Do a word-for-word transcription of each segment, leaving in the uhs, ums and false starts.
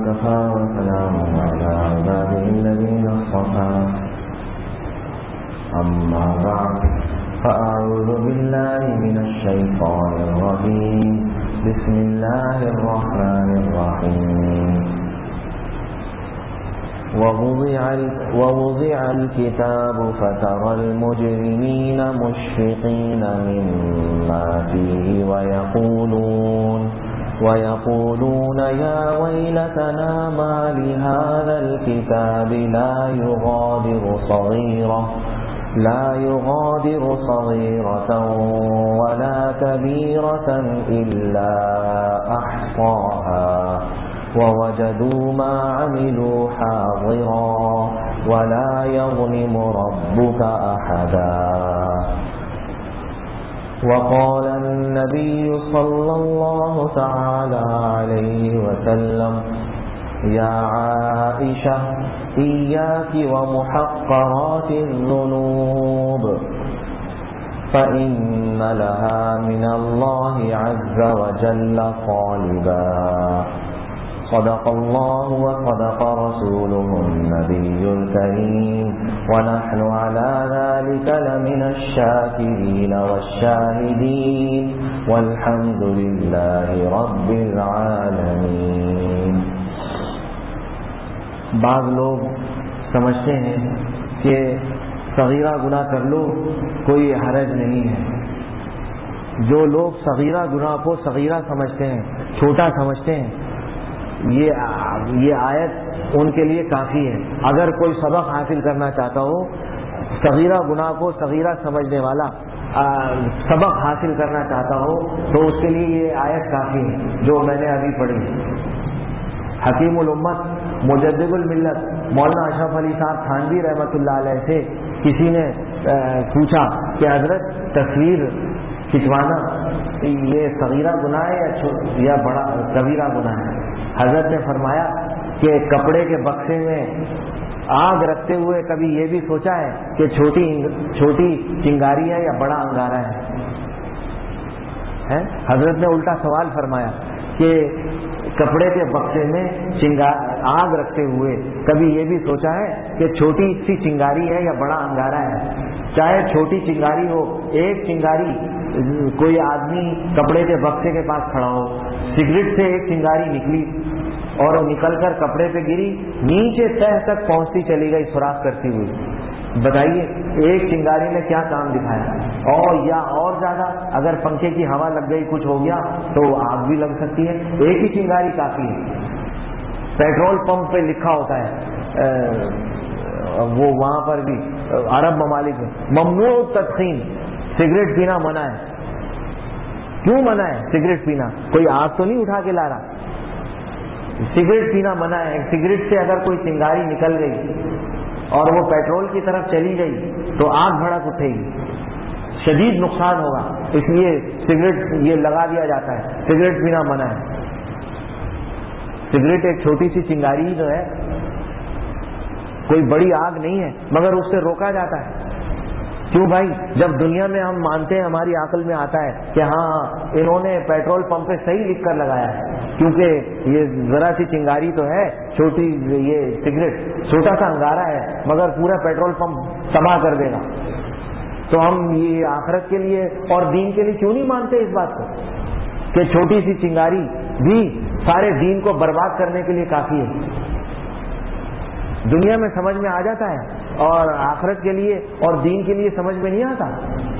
وكفى وسلام على عباده الذين اصطفى أما بعد فأعوذ بالله من الشيطان الرجيم بسم الله الرحمن الرحيم ووضع الكتاب فترى المجرمين مشفقين مما فيه ويقولون ويقولون يا ويلتنا ما لهذا الكتاب لا يغادر صغيرة لا يغادر صغيرة ولا كبيرة إلا أحصاها ووجدوا ما عملوا حاضرا ولا يظلم ربك أحدا. وقال النبي صلى الله تعالى عليه وسلم يا عائشة إياك ومحقرات الذنوب فإن لها من الله عز وجل غالبا. صدق الله وصدق رسوله النبي الكريم ونحن على ذلك لمن الشاكرين والشاهدين والحمد لله رب العالمين. بعض لوگ سمجھتے ہیں کہ صغیرہ گناہ کر لو کوئی حرج نہیں ہے. جو لوگ صغیرہ گناہ کو صغیرہ سمجھتے ہیں، چھوٹا سمجھتے ہیں، یہ یہ آیت ان کے لیے کافی ہے. اگر کوئی سبق حاصل کرنا چاہتا ہو، صغیرہ گناہ کو صغیرہ سمجھنے والا سبق حاصل کرنا چاہتا ہو تو اس کے لیے یہ آیت کافی ہے جو میں نے ابھی پڑھی. حکیم الامت مجدد الملت مولانا اشرف علی صاحب تھانوی رحمۃ اللہ علیہ سے کسی نے پوچھا کہ حضرت تصویر کھنچوانا یہ صغیرہ گناہ ہے یا بڑا کبیرہ گناہ ہے؟ حضرت نے فرمایا کہ کپڑے کے بکسے میں آگ رکھتے ہوئے کبھی یہ بھی سوچا ہے کہ چھوٹی چھوٹی چنگاری ہے یا بڑا انگارہ ہے؟ حضرت نے الٹا سوال فرمایا کہ کپڑے کے بکسے میں آگ رکھتے ہوئے کبھی یہ بھی سوچا ہے کہ چھوٹی سی چنگاری ہے یا بڑا انگارہ ہے؟ چاہے چھوٹی چنگاری ہو، ایک چنگاری کوئی آدمی کپڑے کے بکسے کے پاس کھڑا ہو، سگریٹ سے ایک چنگاری نکلی اور نکل کر کپڑے پہ گری، نیچے تہ تک پہنچتی چلی گئی سوراخ کرتی ہوئی. بتائیے ایک چنگاری نے کیا کام دکھایا؟ اور یا اور زیادہ اگر پنکھے کی ہوا لگ گئی، کچھ ہو گیا تو آگ بھی لگ سکتی ہے. ایک ہی چنگاری کافی ہے. پیٹرول پمپ پہ لکھا ہوتا ہے، وہ وہاں پر بھی عرب ممالک میں ممنوع تدخین، سگریٹ پینا منع ہے. کیوں منع ہے سگریٹ پینا؟ کوئی آگ تو نہیں اٹھا کے لا رہا. سگریٹ پینا منع ہے. سگریٹ سے اگر کوئی چنگاری نکل گئی اور وہ پیٹرول کی طرف چلی گئی تو آگ بھڑک اٹھے گی، شدید نقصان ہوگا. اس لیے سگریٹ یہ لگا دیا جاتا ہے. سگریٹ پینا منع ہے. سگریٹ ایک چھوٹی سی چنگاری جو ہے، کوئی بڑی آگ نہیں ہے، مگر اس سے روکا جاتا ہے. کیوں بھائی؟ جب دنیا میں ہم مانتے ہیں، ہماری عقل میں آتا ہے کہ ہاں انہوں نے پیٹرول پمپ پہ صحیح لکھ کر لگایا ہے، کیونکہ یہ ذرا سی چنگاری تو ہے، چھوٹی یہ سگریٹ چھوٹا سا انگارہ ہے مگر پورا پیٹرول پمپ تباہ کر دے گا. تو ہم یہ آخرت کے لیے اور دین کے لیے کیوں نہیں مانتے اس بات کو کہ چھوٹی سی چنگاری بھی سارے دین کو برباد کرنے کے لیے کافی ہے؟ دنیا میں سمجھ میں آ جاتا ہے اور آخرت کے لیے اور دین کے لیے سمجھ میں نہیں آتا.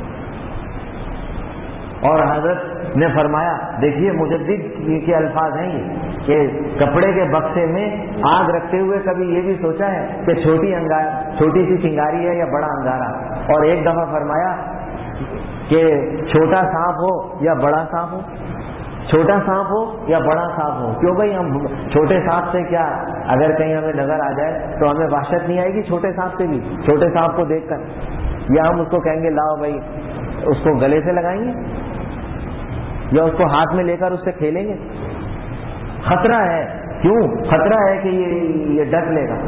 اور حضرت نے فرمایا، دیکھیے مجدد کے الفاظ ہیں یہ کہ کپڑے کے بکسے میں آگ رکھتے ہوئے کبھی یہ بھی سوچا ہے کہ چھوٹی انگار چھوٹی سی چنگاری ہے یا بڑا انگارہ؟ اور ایک دفعہ فرمایا کہ چھوٹا سانپ ہو یا بڑا سانپ ہو، چھوٹا سانپ ہو یا بڑا سانپ ہو. کیوں بھائی؟ ہم چھوٹے سانپ سے کیا اگر کہیں ہمیں نظر آ جائے تو ہمیں وحشت نہیں آئے گی چھوٹے سانپ سے بھی؟ چھوٹے سانپ کو دیکھ کر یا ہم اس کو کہیں گے لاؤ بھائی اس کو گلے سے لگائیں گے یا اس کو ہاتھ میں لے کر اس سے کھیلیں گے؟ خطرہ ہے. کیوں خطرہ ہے؟ کہ یہ یہ ڈس لے گا.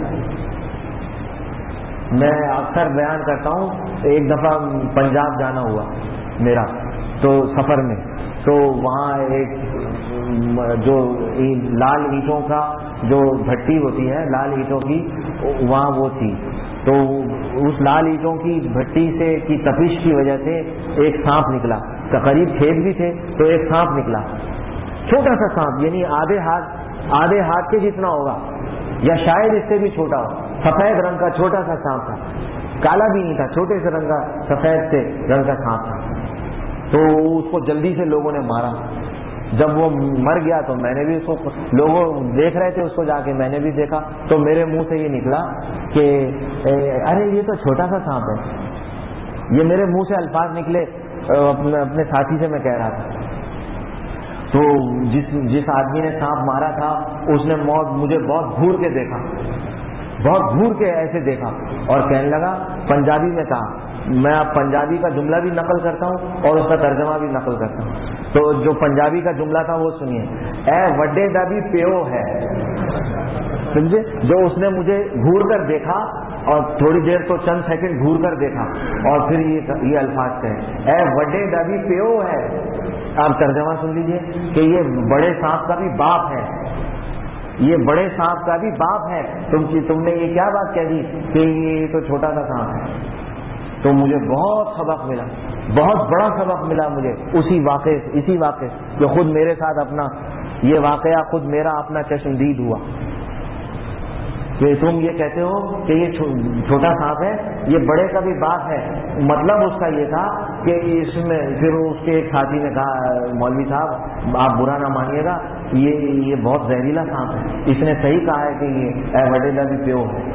میں اکثر بیان کرتا ہوں، ایک دفعہ پنجاب جانا ہوا میرا تو سفر میں، تو وہاں ایک جو لال اینٹوں کا جو بھٹی ہوتی ہے لال اینٹوں کی وہاں وہ تھی، تو اس لال اینٹوں کی بھٹی سے کی تپش کی وجہ سے ایک سانپ نکلا، قریب کھیت بھی تھے تو ایک سانپ نکلا، چھوٹا سا سانپ، یعنی آدھے ہاتھ آدھے ہاتھ کے جتنا ہوگا یا شاید اس سے بھی چھوٹا ہو، سفید رنگ کا چھوٹا سا سانپ تھا، کالا بھی نہیں تھا، چھوٹے سے رنگ کا سفید سے رنگ کا سانپ تھا. تو اس کو جلدی سے لوگوں نے مارا. جب وہ مر گیا تو میں نے بھی اس کو، لوگوں دیکھ رہے تھے اس کو جا کے، میں نے بھی دیکھا تو میرے منہ سے یہ نکلا کہ ارے یہ تو چھوٹا سا سانپ ہے. یہ میرے منہ سے الفاظ نکلے، اپنے اپنے ساتھی سے میں کہہ رہا تھا. تو جس جس آدمی نے سانپ مارا تھا اس نے موت مجھے بہت گھور کے دیکھا، بہت گھور کے ایسے دیکھا اور کہنے لگا، پنجابی میں کہا، میں اب پنجابی کا جملہ بھی نقل کرتا ہوں اور اس کا ترجمہ بھی نقل کرتا ہوں. تو جو پنجابی کا جملہ تھا وہ سنیے، اے وڈے دا بھی پیو ہے، سمجھے؟ جو اس نے مجھے گھور کر دیکھا اور تھوڑی دیر تو چند سیکنڈ گھور کر دیکھا اور پھر یہ یہ الفاظ کہے، اے وڈے دا بھی پیو ہے. آپ ترجمہ سن لیجئے کہ یہ بڑے سانپ کا بھی باپ ہے، یہ بڑے سانپ کا بھی باپ ہے. تم تم نے یہ کیا بات کہہ دی کہ یہ تو چھوٹا سا سانپ ہے. تو مجھے بہت سبق ملا، بہت بڑا سبق ملا مجھے اسی واقعے اسی واقعے جو خود میرے ساتھ اپنا یہ واقعہ خود میرا اپنا چشمدید ہوا. کہ تم یہ کہتے ہو کہ یہ چھوٹا سانپ ہے، یہ بڑے کا بھی باپ ہے. مطلب اس کا یہ تھا کہ اس میں پھر اس کے ایک ساتھی نے کہا، مولوی صاحب آپ برا نہ مانیے گا، یہ یہ بہت زہریلا سانپ ہے. اس نے صحیح کہا ہے کہ یہ اے وڈے دا بھی پیو ہے،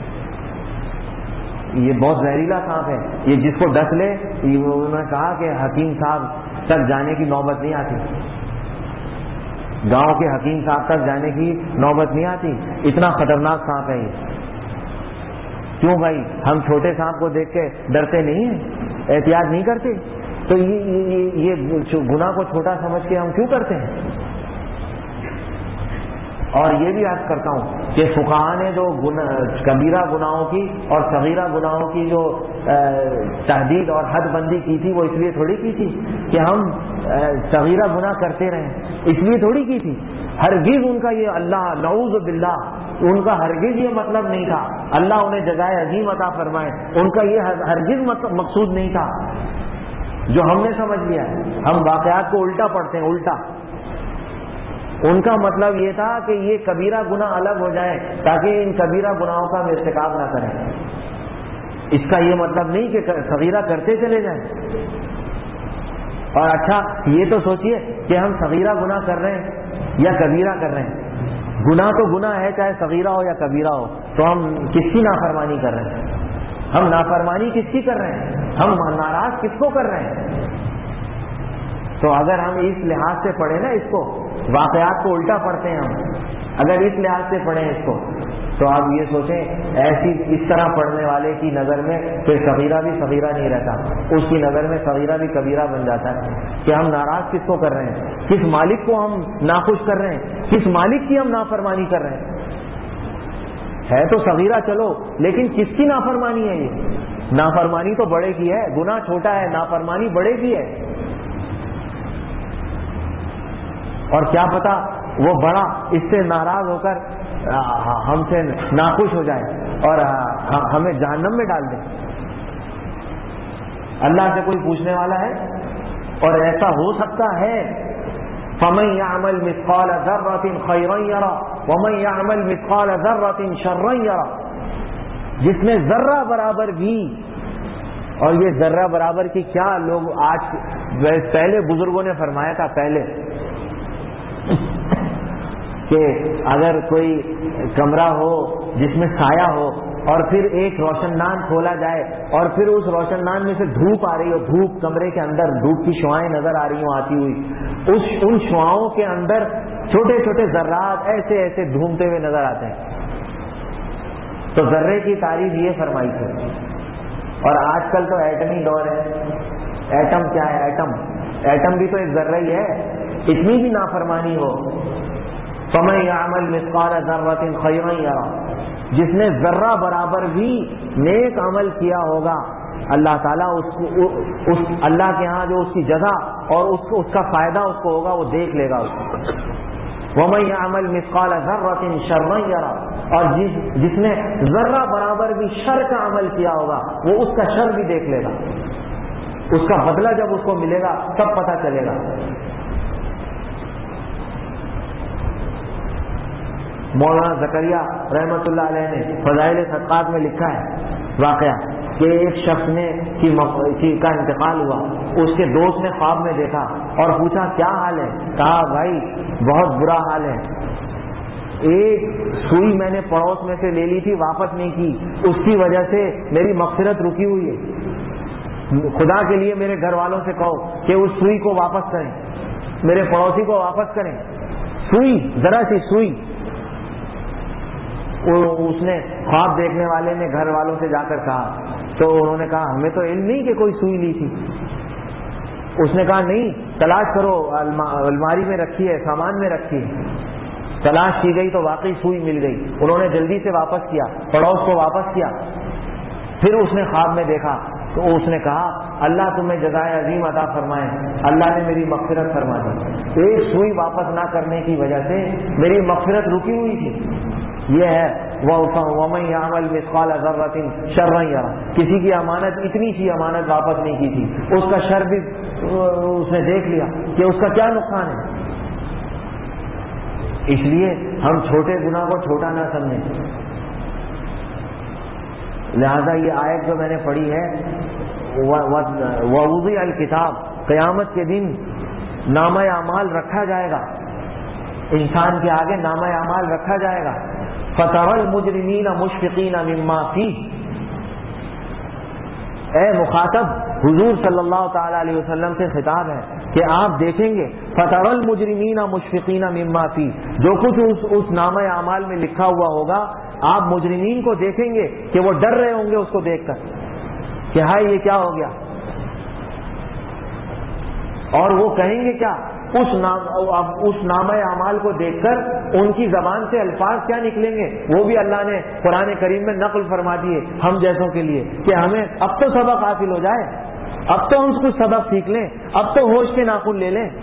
یہ بہت زہریلا سانپ ہے. یہ جس کو ڈس لے، انہوں نے کہا کہ حکیم صاحب تک جانے کی نوبت نہیں آتی، گاؤں کے حکیم صاحب تک جانے کی نوبت نہیں آتی، اتنا خطرناک سانپ ہے یہ. کیوں بھائی؟ ہم چھوٹے سانپ کو دیکھ کے ڈرتے نہیں ہیں، احتیاط نہیں کرتے؟ تو یہ یہ گناہ کو چھوٹا سمجھ کے ہم کیوں کرتے ہیں؟ اور یہ بھی عرض کرتا ہوں کہ فقہاء نے جو کبیرہ گناہوں کی اور صغیرہ گناہوں کی جو تحدید اور حد بندی کی تھی وہ اس لیے تھوڑی کی تھی کہ ہم صغیرہ گناہ کرتے رہیں، اس لیے تھوڑی کی تھی. ہرگز ان کا یہ اللہ نعوذ باللہ ان کا ہرگز یہ مطلب نہیں تھا، اللہ انہیں جزائے عظیم عطا فرمائے، ان کا یہ ہرگز مقصود نہیں تھا جو ہم نے سمجھ لیا. ہم واقعات کو الٹا پڑھتے ہیں، الٹا. ان کا مطلب یہ تھا کہ یہ کبیرہ گناہ الگ ہو جائے تاکہ ان کبیرہ گناہوں کا ہم ارتکاب نہ کریں. اس کا یہ مطلب نہیں کہ صغیرہ کرتے چلے جائیں. اور اچھا یہ تو سوچئے کہ ہم صغیرہ گناہ کر رہے ہیں یا کبیرہ کر رہے ہیں. گناہ تو گناہ ہے، چاہے صغیرہ ہو یا کبیرہ ہو. تو ہم کس کی نافرمانی کر رہے ہیں؟ ہم نافرمانی کس کی کر رہے ہیں؟ ہم ناراض کس کو کر رہے ہیں؟ تو اگر ہم اس لحاظ سے پڑھیں نا اس کو، واقعات کو الٹا پڑھتے ہیں ہم، اگر اس لحاظ سے پڑھیں اس کو تو آپ یہ سوچیں ایسی اس طرح پڑھنے والے کی نظر میں پھر صغیرہ بھی صغیرہ نہیں رہتا، اس کی نظر میں صغیرہ بھی کبیرہ بن جاتا ہے. کہ ہم ناراض کس کو کر رہے ہیں؟ کس مالک کو ہم ناخوش کر رہے ہیں؟ کس مالک کی ہم نافرمانی کر رہے ہیں؟ ہے تو صغیرہ چلو، لیکن کس کی نافرمانی ہے یہ؟ نافرمانی تو بڑے کی ہے، گناہ چھوٹا ہے، نافرمانی بڑے کی ہے. اور کیا پتا وہ بڑا اس سے ناراض ہو کر ہم سے ناخوش ہو جائے اور ہمیں جہنم میں ڈال دے. اللہ سے کوئی پوچھنے والا ہے؟ اور ایسا ہو سکتا ہے. فَمَن يَعْمَلْ مِثْقَالَ ذَرَّةٍ خَيْرًا يَرَهُ وَمَن يَعْمَلْ مِثْقَالَ ذَرَّةٍ شَرًّا يَرَهُ. جس نے ذرہ برابر بھی، اور یہ ذرہ برابر کی کیا لوگ آج، پہلے بزرگوں نے فرمایا تھا پہلے کہ اگر کوئی کمرہ ہو جس میں سایہ ہو اور پھر ایک روشن دان کھولا جائے اور پھر اس روشن دان میں سے دھوپ آ رہی ہو، دھوپ کمرے کے اندر دھوپ کی شعائیں نظر آ رہی ہوں آتی ہوئی، اس ان شعاؤں کے اندر چھوٹے چھوٹے ذرات ایسے ایسے گھومتے ہوئے نظر آتے ہیں. تو ذرے کی تعریف یہ فرمائی تھی. اور آج کل تو ایٹمی دور ہے. ایٹم کیا ہے؟ ایٹم ایٹم بھی تو ایک ذرہ ہی ہے. اتنی بھی نافرمانی ہو. فَمَن يَعْمَلْ مِثْقَالَ ذَرَّةٍ خَيْرًا يَرَهُ. جس نے ذرہ برابر بھی نیک عمل کیا ہوگا، اللہ تعالیٰ اس کو اس اللہ کے ہاں جو اس کی جزا اور اس کو اس کا فائدہ اس کو ہوگا وہ دیکھ لے گا اس کو. وَمَن يَعْمَلْ مِثْقَالَ ذَرَّةٍ شَرًّا يَرَهُ، اور جس جس نے ذرہ برابر بھی شر کا عمل کیا ہوگا وہ اس کا شر بھی دیکھ لے گا، اس کا بدلہ جب اس کو ملے گا تب پتہ چلے گا۔ مولانا زکریا رحمۃ اللہ علیہ نے فضائل صدقات میں لکھا ہے واقعہ کہ ایک شخص نے کی, کی کا انتقال ہوا، اس کے دوست نے خواب میں دیکھا اور پوچھا کیا حال ہے؟ کہا بھائی بہت برا حال ہے، ایک سوئی میں نے پڑوس میں سے لے لی تھی واپس نہیں کی، اس کی وجہ سے میری مغفرت رکی ہوئی ہے، خدا کے لیے میرے گھر والوں سے کہو کہ اس سوئی کو واپس کریں، میرے پڑوسی کو واپس کریں۔ سوئی، ذرا سی سوئی۔ اس نے خواب دیکھنے والے نے گھر والوں سے جا کر کہا تو انہوں نے کہا ہمیں تو علم نہیں کہ کوئی سوئی لی تھی۔ اس نے کہا نہیں، تلاش کرو، الماری میں رکھی ہے، سامان میں رکھی ہے۔ تلاش کی گئی تو واقعی سوئی مل گئی، انہوں نے جلدی سے واپس کیا، پڑوس کو واپس کیا۔ پھر اس نے خواب میں دیکھا تو اس نے کہا اللہ تمہیں جزائے عظیم عطا فرمائے، اللہ نے میری مغفرت فرما دی، ایک سوئی واپس نہ کرنے کی وجہ سے میری مغفرت رکی ہوئی تھی۔ یہ ہے وَمَن يَعْمَلْ مِثْقَالَ ذَرَّةٍ شَرًّا يَرَهُ، کسی کی امانت اتنی سی امانت واپس نہیں کی تھی، اس کا شر بھی اس نے دیکھ لیا کہ اس کا کیا نقصان ہے۔ اس لیے ہم چھوٹے گناہ کو چھوٹا نہ سمجھیں۔ لہذا یہ آیت جو میں نے پڑھی ہے وَوُضِعَ الْكِتَابُ، قیامت کے دن نامہ اعمال رکھا جائے گا، انسان کے آگے نامہ اعمال رکھا جائے گا۔ فَتَرَى الْمُجْرِمِينَ مُشْفِقِينَ مِمَّا فِيهِ، اے مخاطب حضور صلی اللہ تعالی علیہ وسلم سے خطاب ہے کہ آپ دیکھیں گے فَتَرَى الْمُجْرِمِينَ مُشْفِقِينَ مِمَّا فِيهِ، جو کچھ اس, اس نامہ اعمال میں لکھا ہوا ہوگا آپ مجرمین کو دیکھیں گے کہ وہ ڈر رہے ہوں گے اس کو دیکھ کر کہ ہائے یہ کیا ہو گیا، اور وہ کہیں گے کیا، اس نام اس نامہ اعمال کو دیکھ کر ان کی زبان سے الفاظ کیا نکلیں گے وہ بھی اللہ نے قرآن کریم میں نقل فرما دیے ہم جیسوں کے لیے کہ ہمیں اب تو سبق حاصل ہو جائے، اب تو ہم کچھ سبق سیکھ لیں، اب تو ہوش کے ناخن لے لیں۔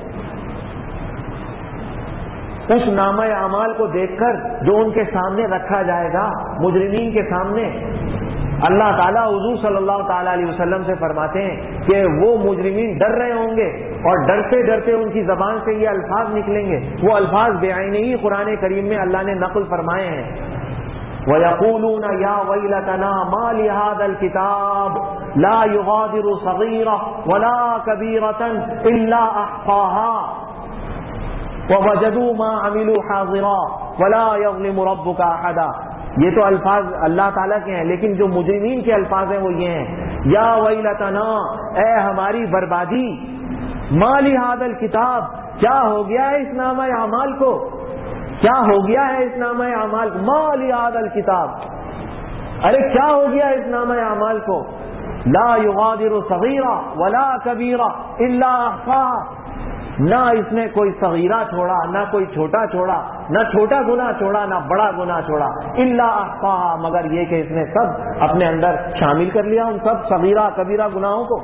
اس نامہ اعمال کو دیکھ کر جو ان کے سامنے رکھا جائے گا مجرمین کے سامنے، اللہ تعالیٰ حضور صلی اللہ تعالیٰ علیہ وسلم سے فرماتے ہیں کہ وہ مجرمین ڈر رہے ہوں گے اور ڈرتے ڈرتے ان کی زبان سے یہ الفاظ نکلیں گے، وہ الفاظ بے عینی ہی قرآن کریم میں اللہ نے نقل فرمائے ہیں۔ وَيَقُولُونَ يَا وَيْلَتَنَا مَا لِهَذَا الْكِتَابِ لَا يُغَادِرُ صَغِيرَةً وَلَا كَبِيرَةً إِلَّا أَحْصَاهَا وَوَجَدُوا مَا عَمِلُوا حَاضِرًا وَلَا يَظْلِمُ رَبُّكَ أَحَدًا۔ یہ تو الفاظ اللہ تعالیٰ کے ہیں، لیکن جو مجرمین کے الفاظ ہیں وہ یہ ہیں یا ویلتنا، اے ہماری بربادی، ما لہذا الکتاب، کیا ہو گیا ہے اس نامہ اعمال کو، کیا ہو گیا ہے اس نامہ اعمال کو، ما لہذا الکتاب، ارے کیا ہو گیا اس نامہ اعمال کو، لا یغادر صغیرہ ولا کبیرہ الا احصاها، نہ اس نے کوئی صغیرہ چھوڑا، نہ کوئی چھوٹا چھوڑا، نہ چھوٹا گناہ چھوڑا، نہ بڑا گناہ چھوڑا، الا احصاها، مگر یہ کہ اس نے سب اپنے اندر شامل کر لیا، ان سب صغیرہ کبیرہ گناہوں کو۔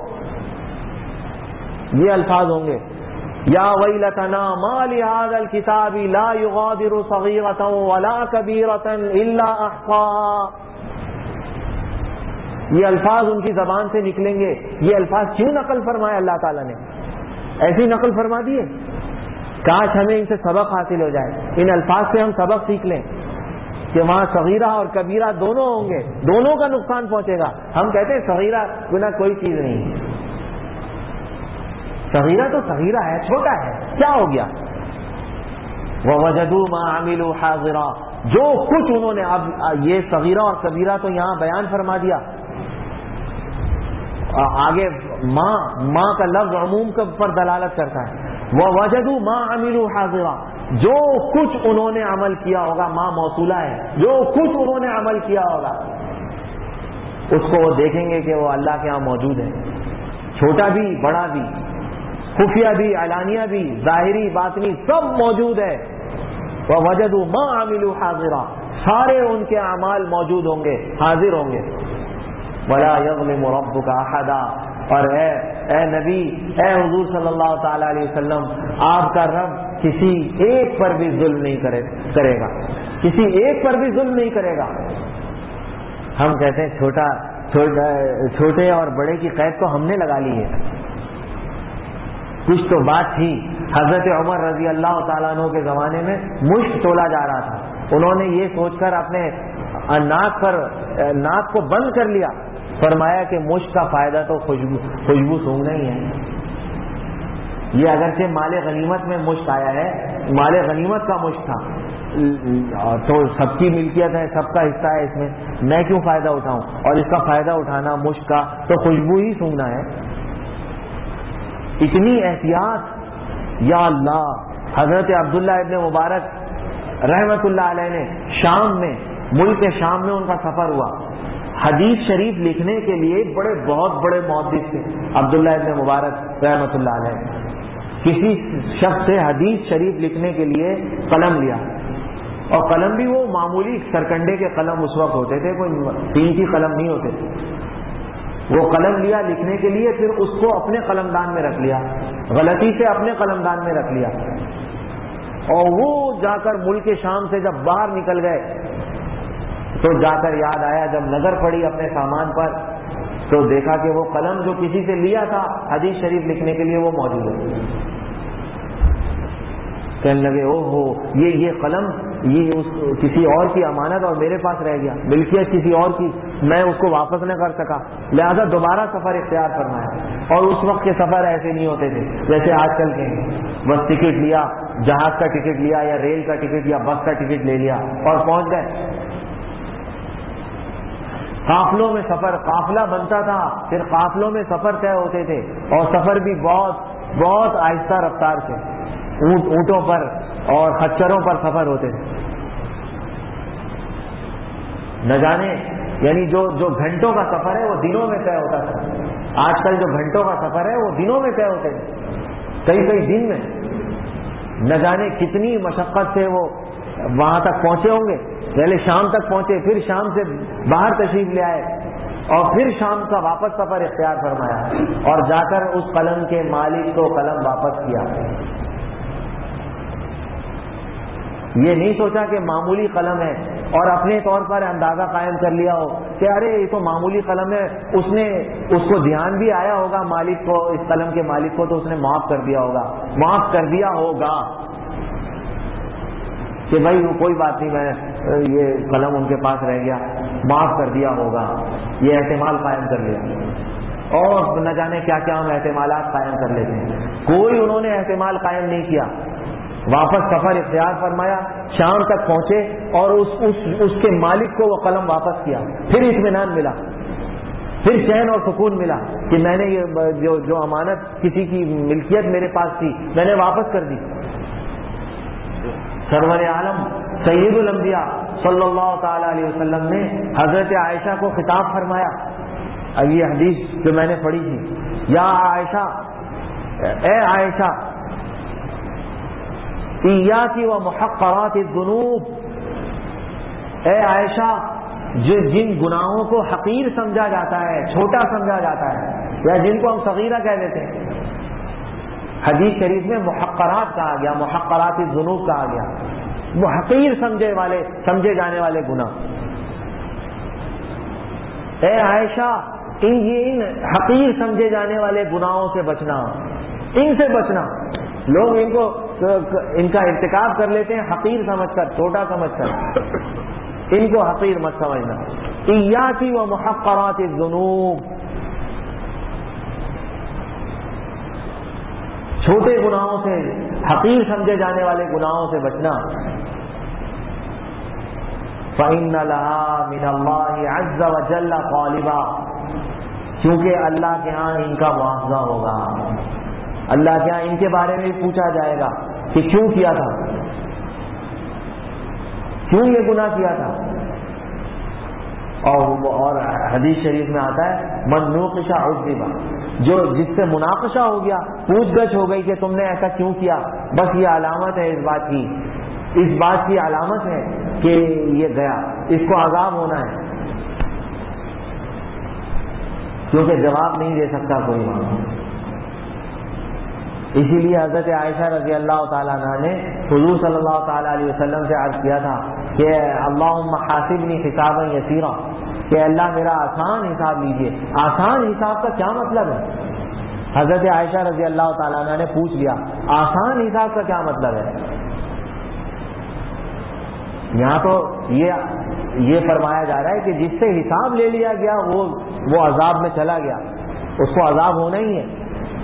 یہ الفاظ ہوں گے یا ویلتنا ما لهذا الكتاب لا يغادر صغیرة ولا کبیرة الا احصاها، یہ الفاظ ان کی زبان سے نکلیں گے۔ یہ الفاظ کیوں نقل فرمائے اللہ تعالیٰ نے، ایسی نقل فرما دیے، کاش ہمیں ان سے سبق حاصل ہو جائے، ان الفاظ سے ہم سبق سیکھ لیں کہ وہاں صغیرہ اور کبیرہ دونوں ہوں گے، دونوں کا نقصان پہنچے گا۔ ہم کہتے ہیں صغیرہ گناہ کوئی چیز نہیں ہے، صغیرہ تو صغیرہ ہے، چھوٹا ہے، کیا ہو گیا۔ وَوَجَدُوا مَا عَمِلُوا حَاضِرًا، جو کچھ انہوں نے، اب یہ صغیرہ اور کبیرہ تو یہاں بیان فرما دیا، آگے ماں ماں کا لفظ عموم پر دلالت کرتا ہے۔ وَوَجَدُوا مَا عَمِلُوا حَاضِرًا، جو کچھ انہوں نے عمل کیا ہوگا، ماں موصولہ ہے، جو کچھ انہوں نے عمل کیا ہوگا اس کو وہ دیکھیں گے کہ وہ اللہ کے ہاں موجود ہے، چھوٹا بھی بڑا بھی، خفیہ بھی علانیہ بھی، ظاہری باطنی سب موجود ہے۔ وَوَجَدُوا مَا عَمِلُوا حَاضِرًا، سارے ان کے اعمال موجود ہوں گے، حاضر ہوں گے۔ وَلَا يَظْلِمُ رَبُّكَ أَحَدًا، اور اے اے نبی، اے حضور صلی اللہ تعالی علیہ وسلم، آپ کا رب کسی ایک پر بھی ظلم نہیں کرے کرے گا کسی ایک پر بھی ظلم نہیں کرے گا۔ ہم کہتے ہیں چھوٹا چھوٹے اور بڑے کی قید تو ہم نے لگا لی ہے۔ کچھ تو بات تھی، حضرت عمر رضی اللہ تعالیٰ عنہ کے زمانے میں مشک تولا جا رہا تھا، انہوں نے یہ سوچ کر اپنے ناک پر ناک کو بند کر لیا، فرمایا کہ مشک کا فائدہ تو خوشبو خوشبو سونگنا ہی ہے۔ یہ اگرچہ مال غنیمت میں مشک آیا ہے، مال غنیمت کا مشک تھا تو سب کی ملکیت ہے، سب کا حصہ ہے اس میں، میں کیوں فائدہ اٹھاؤں؟ اور اس کا فائدہ اٹھانا مشک کا تو خوشبو ہی سونگنا ہے۔ اتنی احتیاط، یا اللہ! حضرت عبداللہ ابن مبارک رحمت اللہ علیہ نے شام میں، ملک شام میں ان کا سفر ہوا، حدیث شریف لکھنے کے لیے بڑے بہت بڑے محدث تھے عبداللہ ابن مبارک رحمت اللہ علیہ۔ کسی شخص سے حدیث شریف لکھنے کے لیے قلم لیا، اور قلم بھی وہ معمولی سرکنڈے کے قلم اس وقت ہوتے تھے، کوئی قیمتی قلم نہیں ہوتے تھے۔ وہ قلم لیا لکھنے کے لیے، پھر اس کو اپنے قلم دان میں رکھ لیا، غلطی سے اپنے قلم دان میں رکھ لیا، اور وہ جا کر ملک شام سے جب باہر نکل گئے تو جا کر یاد آیا، جب نظر پڑی اپنے سامان پر تو دیکھا کہ وہ قلم جو کسی سے لیا تھا حدیث شریف لکھنے کے لیے وہ موجود ہے۔ کہنے لگے او ہو، یہ یہ قلم یہ اس کسی اور کی امانت اور میرے پاس رہ گیا، ملکیت کسی اور کی، میں اس کو واپس نہ کر سکا، لہذا دوبارہ سفر اختیار فرمایا۔ اور اس وقت کے سفر ایسے نہیں ہوتے تھے جیسے آج کل کے، بس ٹکٹ لیا، جہاز کا ٹکٹ لیا یا ریل کا ٹکٹ یا بس کا ٹکٹ لے لیا اور پہنچ گئے۔ قافلوں میں سفر، قافلہ بنتا تھا، پھر قافلوں میں سفر طے ہوتے تھے، اور سفر بھی بہت بہت آہستہ رفتار سے، اونٹ اونٹوں پر اور خچروں پر سفر ہوتے تھے۔ نہ جانے یعنی جو جو گھنٹوں کا سفر ہے وہ دنوں میں طے ہوتا تھا، آج کل جو گھنٹوں کا سفر ہے وہ دنوں میں طے ہوتے ہیں، کئی کئی دن میں۔ نہ جانے کتنی مشقت سے وہ وہاں تک پہنچے ہوں گے، پہلے شام تک پہنچے، پھر شام سے باہر تشریف لے آئے، اور پھر شام کا واپس سفر اختیار فرمایا، اور جا کر اس قلم کے مالک کو قلم واپس کیا۔ یہ نہیں سوچا کہ معمولی قلم ہے اور اپنے طور پر اندازہ قائم کر لیا ہو کہ ارے یہ تو معمولی قلم ہے، اس نے اس کو دھیان بھی آیا ہوگا مالک کو، اس قلم کے مالک کو، تو اس نے معاف کر دیا ہوگا معاف کر دیا ہوگا کہ بھائی کوئی بات نہیں، میں یہ قلم ان کے پاس رہ گیا، معاف کر دیا ہوگا، یہ احتمال قائم کر لیا۔ اور نہ جانے کیا کیا ہم احتمالات قائم کر لیتے ہیں، کوئی انہوں نے احتمال قائم نہیں کیا، واپس سفر اختیار فرمایا، شام تک پہنچے اور اس اس اس کے مالک کو وہ قلم واپس کیا، پھر اطمینان ملا، پھر چین اور سکون ملا کہ میں نے یہ جو جو امانت کسی کی ملکیت میرے پاس تھی میں نے واپس کر دی۔ سرور عالم سید الانبیاء صلی اللہ تعالی علیہ وسلم نے حضرت عائشہ کو خطاب فرمایا، اب یہ حدیث جو میں نے پڑھی تھی، یا عائشہ، اے عائشہ، ایاکی و محقرات الذنوب، اے عائشہ، جو جن گناہوں کو حقیر سمجھا جاتا ہے، چھوٹا سمجھا جاتا ہے، یا جن کو ہم صغیرہ کہہ دیتے ہیں، حدیث شریف میں محقرات کہا گیا، محقرات الذنوب کہا گیا، وہ حقیر سمجھے والے سمجھے جانے والے گناہ۔ اے عائشہ، ان ان حقیر سمجھے جانے والے گناہوں سے بچنا، ان سے بچنا۔ لوگ ان کو ان کا ارتکاب کر لیتے ہیں حقیر سمجھ کر، چھوٹا سمجھ کر، ان کو حقیر مت سمجھنا۔ ایاکی و محقرات الذنوب، چھوٹے گناہوں سے، حقیر سمجھے جانے والے گناہوں سے بچنا۔ فَإِنَّ لَهَا مِنَ اللَّهِ عَزَّ وَجَلَّ غَالِبًا، کیونکہ اللہ کے ہاں ان کا معاوضہ ہوگا، اللہ کے ہاں ان کے بارے میں پوچھا جائے گا کہ کیوں کیا تھا، کیوں یہ گناہ کیا تھا۔ اور اور حدیث شریف میں آتا ہے من نوقش عذب، جو جس سے مناقشہ ہو گیا، پوچھ گچھ ہو گئی کہ تم نے ایسا کیوں کیا، بس یہ علامت ہے اس بات کی، اس بات کی علامت ہے کہ یہ گیا، اس کو عذاب ہونا ہے۔ کیونکہ جواب نہیں دے سکتا کوئی وہاں. اسی لیے حضرت عائشہ رضی اللہ تعالیٰ عنہ نے حضور صلی اللہ تعالیٰ علیہ وسلم سے عرض کیا تھا کہ اللہم حاسبنی حسابا یسیرا، کہ اللہ میرا آسان حساب لیجئے. آسان حساب کا کیا مطلب ہے؟ حضرت عائشہ رضی اللہ تعالیٰ عنہ نے پوچھ لیا آسان حساب کا کیا مطلب ہے. یہاں تو یہ یہ فرمایا جا رہا ہے کہ جس سے حساب لے لیا گیا وہ وہ عذاب میں چلا گیا، اس کو عذاب ہونا ہی ہے.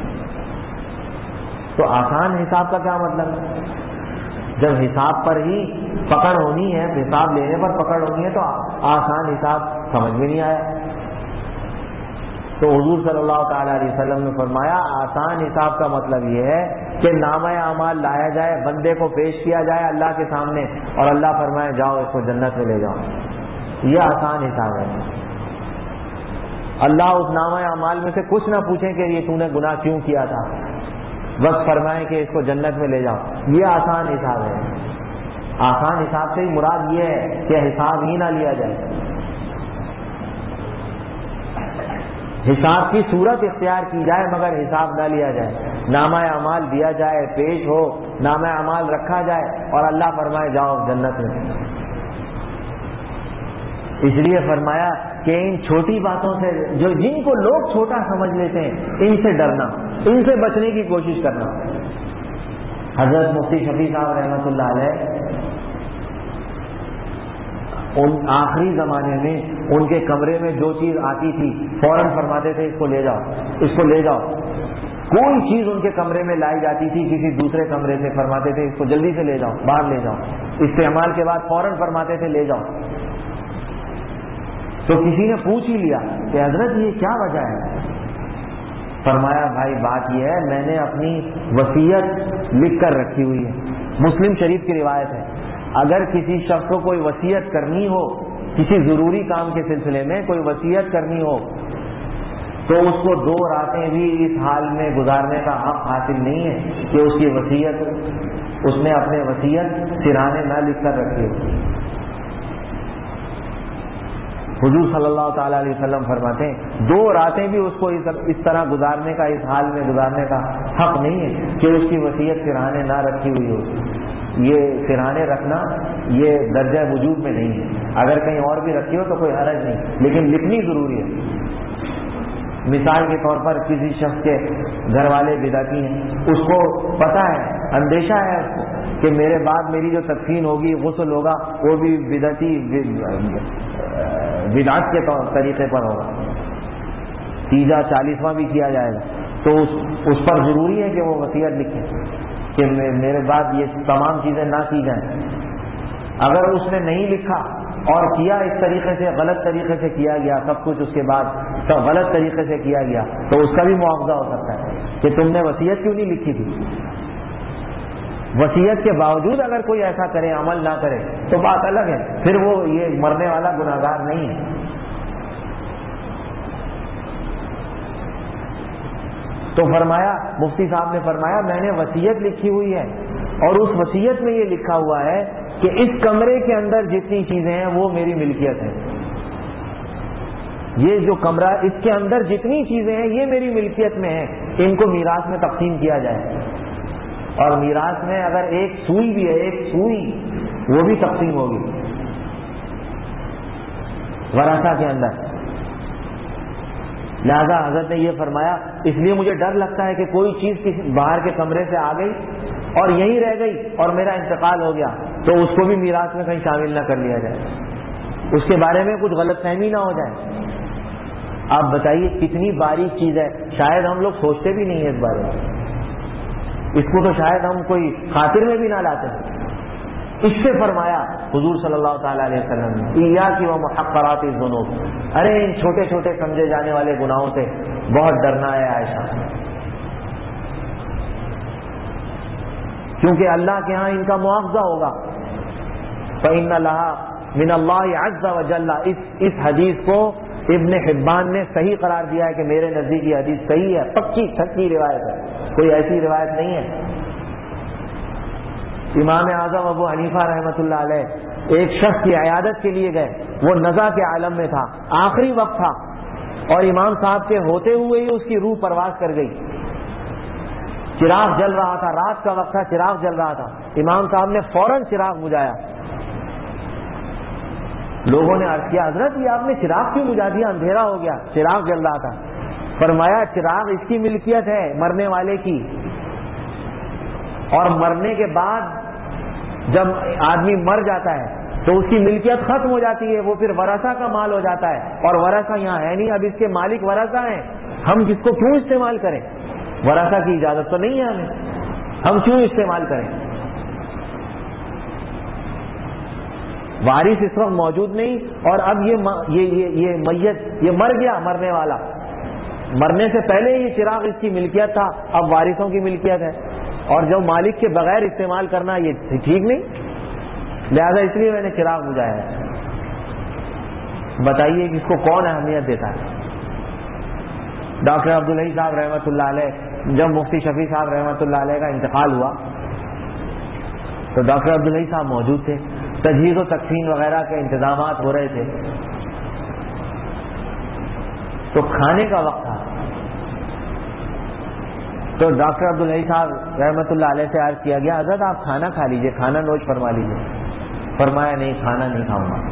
تو آسان حساب کا کیا مطلب ہے؟ جب حساب پر ہی پکڑ ہونی ہے، حساب لینے پر پکڑ ہونی ہے، تو آسان حساب سمجھ میں نہیں آیا. تو حضور صلی اللہ تعالیٰ علیہ وسلم نے فرمایا آسان حساب کا مطلب یہ ہے کہ نامہ اعمال لایا جائے، بندے کو پیش کیا جائے اللہ کے سامنے، اور اللہ فرمائے جاؤ اس کو جنت میں لے جاؤ. یہ آسان حساب ہے. اللہ اس نامہ اعمال میں سے کچھ نہ پوچھے کہ یہ تو نے گناہ کیوں کیا تھا، بس فرمائے کہ اس کو جنت میں لے جاؤ. یہ آسان حساب ہے. آسان حساب سے ہی مراد یہ ہے کہ حساب ہی نہ لیا جائے، حساب کی صورت اختیار کی جائے مگر حساب نہ لیا جائے. نامہ اعمال دیا جائے، پیش ہو، نامہ اعمال رکھا جائے اور اللہ فرمائے جاؤ جنت میں. اس لیے فرمایا کہ ان چھوٹی باتوں سے جو جن کو لوگ چھوٹا سمجھ لیتے ہیں ان سے ڈرنا، ان سے بچنے کی کوشش کرنا. حضرت مفتی شفیع صاحب رحمۃ اللہ علیہ ان آخری زمانے میں ان کے کمرے میں جو چیز آتی تھی فوراً فرماتے تھے اس کو لے جاؤ، اس کو لے جاؤ. کوئی چیز ان کے کمرے میں لائی جاتی تھی کسی دوسرے کمرے سے، فرماتے تھے اس کو جلدی سے لے جاؤ، باہر لے جاؤ. استعمال کے بعد فوراً فرماتے تھے لے جاؤ. تو کسی نے پوچھ ہی لیا کہ حضرت یہ کیا وجہ ہے؟ فرمایا بھائی بات یہ ہے میں نے اپنی وصیت لکھ کر رکھی ہوئی ہے. مسلم شریف کی روایت ہے اگر کسی شخص کو کوئی وصیت کرنی ہو، کسی ضروری کام کے سلسلے میں کوئی وصیت کرنی ہو، تو اس کو دو راتیں بھی اس حال میں گزارنے کا حق حاصل نہیں ہے کہ اس کی وصیت اس نے اپنے وصیت سرانے نہ لکھ کر رکھی ہو. حضور صلی اللہ تعالیٰ علیہ وسلم فرماتے ہیں دو راتیں بھی اس کو اس طرح گزارنے کا، اس حال میں گزارنے کا حق نہیں ہے کہ اس کی وصیت سرانے نہ رکھی ہوئی ہو. یہ سرانے رکھنا یہ درجہ وجوب میں نہیں ہے. اگر کہیں اور بھی رکھی ہو تو کوئی حرج نہیں، لیکن لکھنی ضروری ہے. مثال کے طور پر کسی شخص کے گھر والے بدعتی ہیں، اس کو پتہ ہے، اندیشہ ہے اس کو کہ میرے بعد میری جو تدفین ہوگی، غسل ہوگا، وہ بھی بدعتی بدعت کے طریقے پر ہوگا، تیجا چالیسواں بھی کیا جائے گا. تو اس, اس پر ضروری ہے کہ وہ وصیت لکھے کہ میرے بعد یہ تمام چیزیں نہ کی جائیں. اگر اس نے نہیں لکھا اور کیا اس طریقے سے، غلط طریقے سے کیا گیا، سب کچھ اس کے بعد سب غلط طریقے سے کیا گیا، تو اس کا بھی معاوضہ ہو سکتا ہے کہ تم نے وصیت کیوں نہیں لکھی تھی. وصیت کے باوجود اگر کوئی ایسا کرے، عمل نہ کرے، تو بات الگ ہے، پھر وہ یہ مرنے والا گناہگار نہیں ہے. تو فرمایا، مفتی صاحب نے فرمایا میں نے وصیت لکھی ہوئی ہے اور اس وصیت میں یہ لکھا ہوا ہے کہ اس کمرے کے اندر جتنی چیزیں ہیں وہ میری ملکیت ہے. یہ جو کمرہ، اس کے اندر جتنی چیزیں ہیں یہ میری ملکیت میں ہیں، ان کو میراث میں تقسیم کیا جائے. اور میراث میں اگر ایک سوئی بھی ہے، ایک سوئی، وہ بھی تقسیم ہوگی ورثہ کے اندر. لہذا حضرت نے یہ فرمایا اس لیے مجھے ڈر لگتا ہے کہ کوئی چیز کسی باہر کے کمرے سے آ گئی اور یہیں رہ گئی اور میرا انتقال ہو گیا تو اس کو بھی میراث میں کہیں شامل نہ کر لیا جائے، اس کے بارے میں کچھ غلط فہمی نہ ہو جائے. آپ بتائیے کتنی باریک چیز ہے، شاید ہم لوگ سوچتے بھی نہیں ہیں اس بارے میں، اس کو تو شاید ہم کوئی خاطر میں بھی نہ لاتے. اس سے فرمایا حضور صلی اللہ تعالیٰ علیہ وسلم نے ایاکی و محقرات الذنوب، ارے ان چھوٹے چھوٹے سمجھے جانے والے گناہوں سے بہت ڈرنا ہے عائشہ، کیونکہ اللہ کے ہاں ان کا معاوضہ ہوگا. فإن لها من اللہ عز وجل، اس اس حدیث کو ابن حبان نے صحیح قرار دیا ہے کہ میرے نزدیک یہ حدیث صحیح ہے، پکی سچی روایت ہے، کوئی ایسی روایت نہیں ہے. امام اعظم ابو حنیفہ رحمۃ اللہ علیہ ایک شخص کی عیادت کے لیے گئے، وہ نزع کے عالم میں تھا، آخری وقت تھا، اور امام صاحب کے ہوتے ہوئے ہی اس کی روح پرواز کر گئی. چراغ جل رہا تھا، رات کا وقت تھا، چراغ جل رہا تھا. امام صاحب نے فوراً چراغ بجھایا. لوگوں نے عرض کیا حضرت یہ آپ نے چراغ کیوں بجھا دیا؟ اندھیرا ہو گیا، چراغ جل رہا تھا. فرمایا چراغ اس کی ملکیت ہے مرنے والے کی، اور مرنے کے بعد جب آدمی مر جاتا ہے تو اس کی ملکیت ختم ہو جاتی ہے، وہ پھر ورثہ کا مال ہو جاتا ہے، اور ورثہ یہاں ہے نہیں، اب اس کے مالک ورثہ ہیں. ہم کس کو کیوں استعمال کریں؟ ورثہ کی اجازت تو نہیں ہے ہمیں، ہم کیوں استعمال کریں؟ وارث اس وقت موجود نہیں، اور اب یہ یہ یہ, یہ میت یہ مر گیا، مرنے والا مرنے سے پہلے یہ چراغ اس کی ملکیت تھا، اب وارثوں کی ملکیت ہے، اور جو مالک کے بغیر استعمال کرنا یہ ٹھیک نہیں، لہذا اس لیے میں نے چراغ بجھایا ہے. بتائیے کہ اس کو کون اہمیت دیتا ہے؟ ڈاکٹر عبدالحی صاحب رحمۃ اللہ علیہ، جب مفتی شفیع صاحب رحمۃ اللہ علیہ کا انتقال ہوا تو ڈاکٹر عبدالحی صاحب موجود تھے، تجہیز و تکفین وغیرہ کے انتظامات ہو رہے تھے. تو کھانے کا وقت تھا، تو ڈاکٹر عبدالحی صاحب رحمۃ اللہ علیہ سے عرض کیا گیا حضرت آپ کھانا کھا لیجئے، کھانا نوش فرما لیجئے. فرمایا نہیں، کھانا نہیں کھاؤں گا.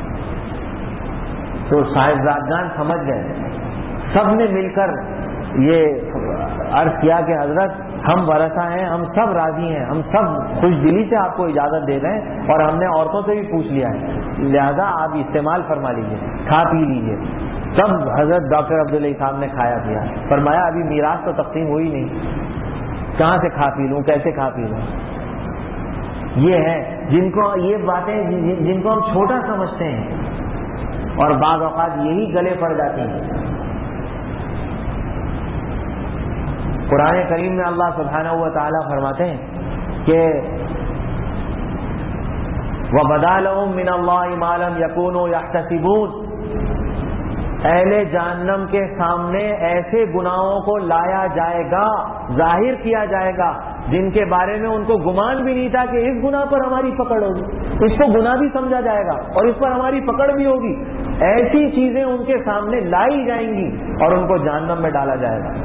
تو صاحبزادگان سمجھ گئے، سب نے مل کر یہ عرض کیا کہ حضرت ہم ورثہ ہیں، ہم سب راضی ہیں، ہم سب خوش دلی سے آپ کو اجازت دے رہے ہیں، اور ہم نے عورتوں سے بھی پوچھ لیا ہے، لہذا آپ استعمال فرما لیجئے، کھا پی لیجئے. سب حضرت ڈاکٹر عبدالحی صاحب نے کھایا پیا. فرمایا ابھی میراث تو تقسیم ہوئی نہیں، کہاں سے کھا پی لوں، کیسے کھا پی لوں؟ یہ ہے جن کو یہ باتیں جن کو ہم چھوٹا سمجھتے ہیں، اور بعض اوقات یہی گلے پڑ جاتی ہیں. قرآن کریم میں اللہ سبحانہ و تعالیٰ فرماتے ہیں کہ وَبَدَا لَهُم مِّنَ اللَّهِ مَا لَمْ يَكُونُوا يَحْتَسِبُونَ. اہل جہنم کے سامنے ایسے گناہوں کو لایا جائے گا، ظاہر کیا جائے گا جن کے بارے میں ان کو گمان بھی نہیں تھا کہ اس گناہ پر ہماری پکڑ ہوگی، اس کو گناہ بھی سمجھا جائے گا اور اس پر ہماری پکڑ بھی ہوگی. ایسی چیزیں ان کے سامنے لائی جائیں گی اور ان کو جہنم میں ڈالا جائے گا.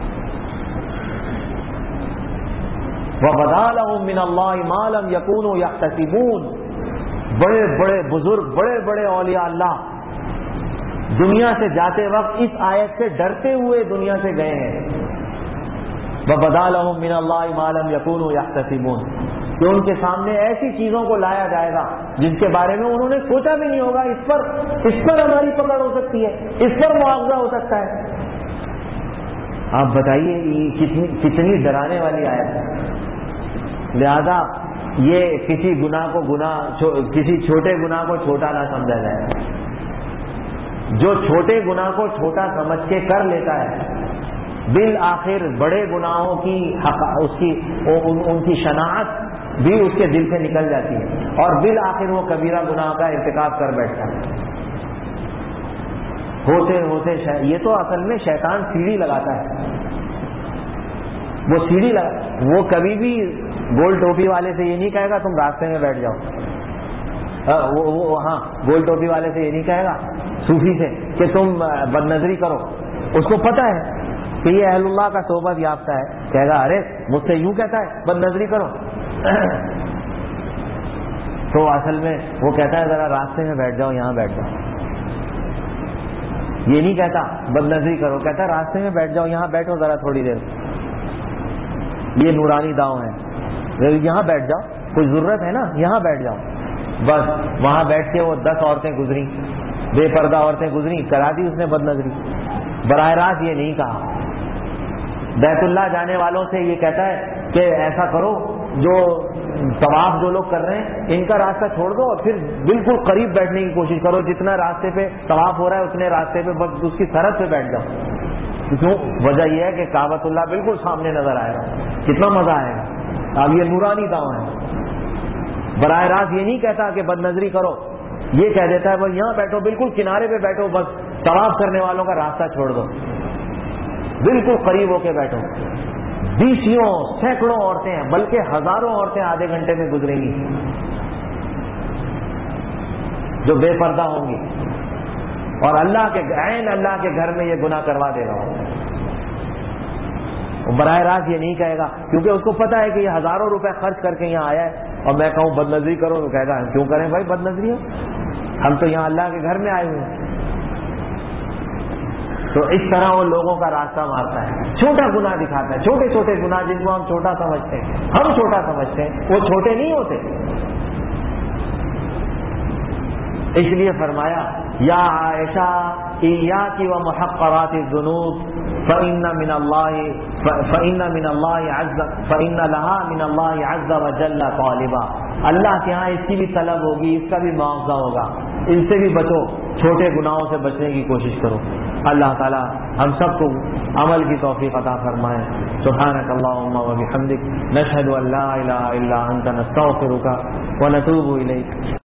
وَبَدَا لَهُم مِّنَ اللَّهِ مَا لَمْ يَكُونُوا يَحْتَسِبُونَ. بڑے بڑے بزرگ، بڑے بڑے اولیاء اللہ دنیا سے جاتے وقت اس آیت سے ڈرتے ہوئے دنیا سے گئے ہیں. وَبَدَا لَهُم مِّنَ اللَّهِ مَا لَمْ يَكُونُوا يَحْتَسِبُونَ. کہ ان کے سامنے ایسی چیزوں کو لایا جائے گا جن کے بارے میں انہوں نے سوچا بھی نہیں ہوگا، اس پر اس پر ہماری پکڑ ہو سکتی ہے، اس پر معاوضہ ہو سکتا ہے. آپ بتائیے یہ کتنی کتنی ڈرانے والی آیت ہے. لہذا یہ کسی گناہ کو گناہ کسی چھوٹے گناہ کو چھوٹا نہ سمجھا جائے. جو چھوٹے گناہ کو چھوٹا سمجھ کے کر لیتا ہے، بالآخر بڑے گناہوں کی اس کی ان, ان کی شناعت بھی اس کے دل سے نکل جاتی ہے، اور بالآخر وہ کبیرہ گناہ کا ارتکاب کر بیٹھتا ہے. ہوتے ہوتے یہ تو اصل میں شیطان سیڑھی لگاتا ہے. وہ سیڑھی لگا وہ کبھی بھی گول ٹوپی والے سے یہ نہیں کہے گا تم راستے میں بیٹھ جاؤ. وہ ہاں گول ٹوپی والے سے یہ نہیں کہے گا، صوفی سے، کہ تم بد نظری کرو. اس کو پتہ ہے کہ یہ اہل اللہ کا صحبت یافتہ ہے، کہے گا ارے مجھ سے یوں کہتا ہے بد نظری کرو. تو اصل میں وہ کہتا ہے ذرا راستے میں بیٹھ جاؤ، یہاں بیٹھ جاؤ. یہ نہیں کہتا بد نظری کرو، کہتا ہے راستے میں بیٹھ جاؤ، یہاں بیٹھو ذرا تھوڑی دیر. یہ نورانی داؤں ہے، یہاں بیٹھ جاؤ، کوئی ضرورت ہے نا، یہاں بیٹھ جاؤ. بس وہاں بیٹھ کے وہ دس عورتیں گزری، بے پردہ عورتیں گزری، کرا دی اس نے بد نظری. براہ راست یہ نہیں کہا. بیت اللہ جانے والوں سے یہ کہتا ہے کہ ایسا کرو، جو طواف جو لوگ کر رہے ہیں ان کا راستہ چھوڑ دو اور پھر بالکل قریب بیٹھنے کی کوشش کرو، جتنا راستے پہ طواف ہو رہا ہے اتنے راستے پہ بس اس کی سرحد پہ بیٹھ جاؤ. کیوں؟ وجہ یہ ہے کہ کعبۃ اللہ بالکل سامنے نظر آئے گا، کتنا مزہ آئے گا. اب یہ نورانی داؤں ہے. براہ راست یہ نہیں کہتا کہ بد نظری کرو، یہ کہہ دیتا ہے بس یہاں بیٹھو، بالکل کنارے پہ بیٹھو، بس طواف کرنے والوں کا راستہ چھوڑ دو، بالکل قریب ہو کے بیٹھو. بیسوں سینکڑوں عورتیں ہیں، بلکہ ہزاروں عورتیں آدھے گھنٹے میں گزریں گی جو بے پردہ ہوں گی. اور اللہ کے عین اللہ کے گھر میں یہ گناہ کروا دے گا. براہ راست یہ نہیں کہے گا، کیونکہ اس کو پتا ہے کہ یہ ہزاروں روپے خرچ کر کے یہاں آیا ہے، اور میں کہوں بد نظری کرو تو کہے گا ہم کیوں کریں بھائی بد نظری، ہم تو یہاں اللہ کے گھر میں آئے ہوئے ہیں. تو اس طرح وہ لوگوں کا راستہ مارتا ہے، چھوٹا گناہ دکھاتا ہے، چھوٹے چھوٹے گناہ جن کو ہم چھوٹا سمجھتے ہیں، ہم چھوٹا سمجھتے ہیں، وہ چھوٹے نہیں ہوتے. اس لیے فرمایا یا عائشہ ایاکی و محقرات الذنوب فإن من اللہ فإن من اللہ عز فإن لها من اللہ عز وجل طالبا. اللہ کے ہاں اس کی بھی طلب ہوگی، اس کا بھی معاوضہ ہوگا، ان سے بھی بچو، چھوٹے گناہوں سے بچنے کی کوشش کرو. اللہ تعالی ہم سب کو عمل کی توفیق عطا فرمائے. سبحانک اللہم و بحمدک نشہد ان لا الہ الا انت نستغفرک و نتوب الیک.